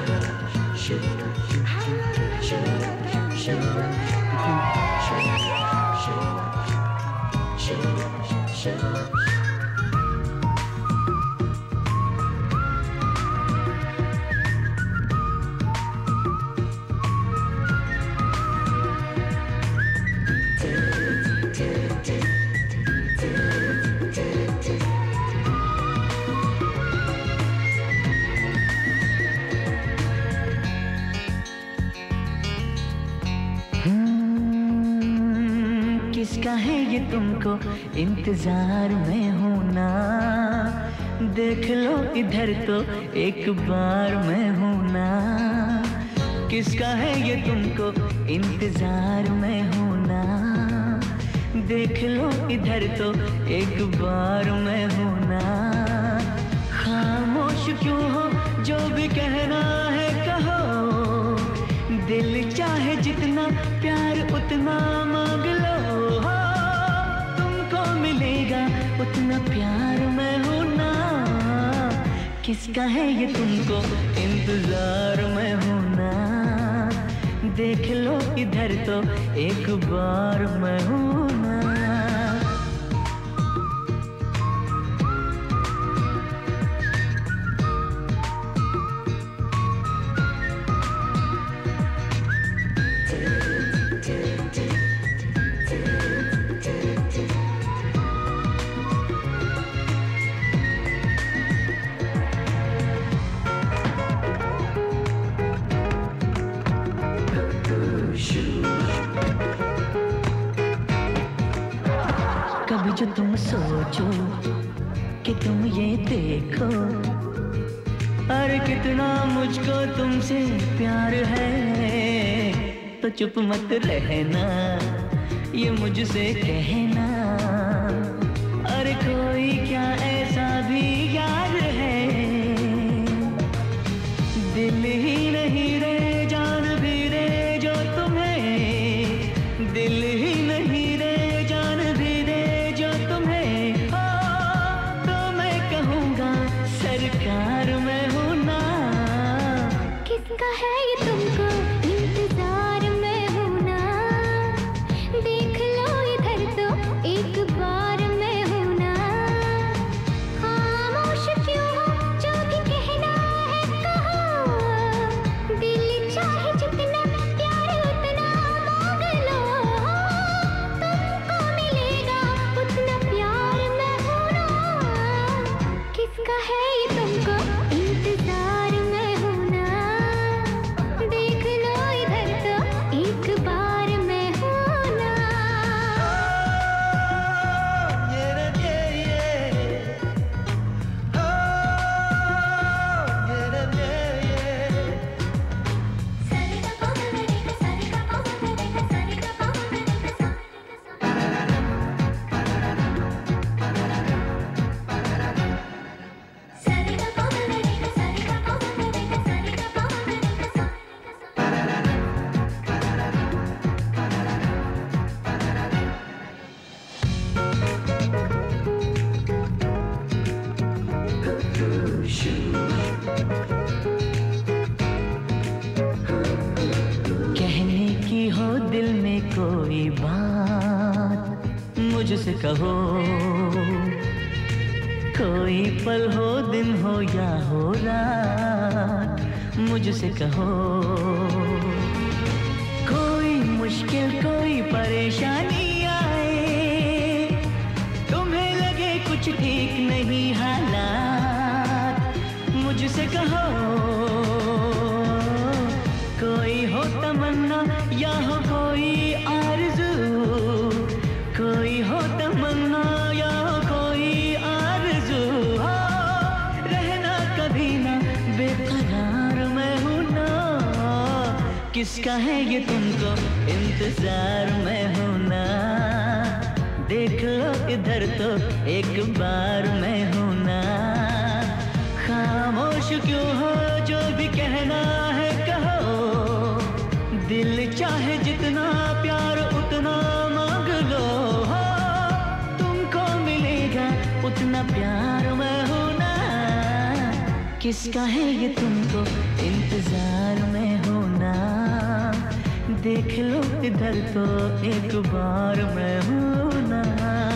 किसका है ये तुमको इंतजार में हूँ ना, देख लो इधर तो एक बार मैं हूँ ना। किसका है ये तुमको इंतजार में हूँ ना, देख लो इधर तो एक बार मैं हूँ ना। खामोश क्यों हो, जो भी कहना है कहो, दिल चाहे जितना प्यार उतना मांग लो। तुमको मिलेगा उतना प्यार मैं हूँ ना। किसका है ये तुमको इंतजार मैं हूँ ना, देख लो इधर तो एक बार मैं हूँ ना। कभी जो तुम सोचो कि तुम ये देखो, अरे कितना मुझको तुमसे प्यार है, तो चुप मत रहना ये मुझसे कहना। अरे कोई क्या ऐसा भी यार है, दिल ही नहीं रे जान भी रे जो तुम्हें, दिल ही नहीं रे जान भी रे जो तुम्हें। तो मैं कहूँगा सरकार मैं हूँ ना। किसका है ये तुमको इंतजार में हूँ ना, देख लो इधर तो एक बार मैं हूँ ना। खामोश क्यों हो, जो भी कहना है कहो, दिल चाहे जितना प्यार उतना मांग लो। तुमको मिलेगा उतना प्यार मैं हूँ ना। किसका है ये तुमको इंतजार में हूँ ना, देख लो इधर तो एक बार मैं हूँ ना। कहने की हो दिल में कोई बात मुझसे कहो, कोई पल हो दिन हो या हो रात मुझसे कहो। कोई मुश्किल कोई परेशानी आए, तुम्हें लगे कुछ ठीक नहीं हालात मुझसे कहो। कोई हो तमन्ना या हो कोई आरज़ू, कोई हो तमन्ना या हो कोई आरज़ू। रहना कभी ना बेकरार मैं हूँ ना। किसका है ये तुमको इंतजार मैं हूँ ना, देख लो इधर तो एक बार मैं हूँ ना। खामोश क्यों हो, जो भी कहना है कहो, दिल चाहे जितना प्यार उतना मांग लो। तुमको मिलेगा उतना प्यार मैं हूँ ना। किसका है ये तुमको इंतजार देख लो इधर तो एक बार मैं हूँ ना।